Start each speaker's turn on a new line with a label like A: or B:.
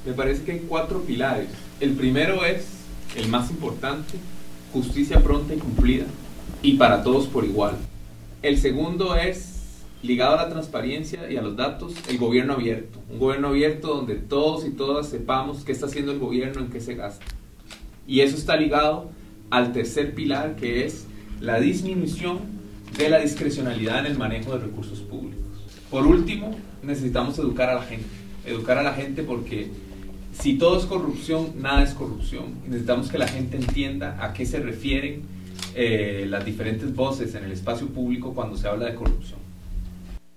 A: Me parece que hay 4 pilares. El primero es el más importante: justicia pronta y cumplida, y para todos por igual. El segundo es, ligado a la transparencia y a los datos, el gobierno abierto. Un gobierno abierto donde todos y todas sepamos qué está haciendo el gobierno, en qué se gasta. Y eso está ligado al tercer pilar, que es la disminución de la discrecionalidad en el manejo de recursos públicos. Por último, necesitamos educar a la gente. Educar a la gente porque si todo es corrupción, nada es corrupción. Necesitamos que la gente entienda a qué se refieren las diferentes voces en el espacio público cuando se habla de corrupción.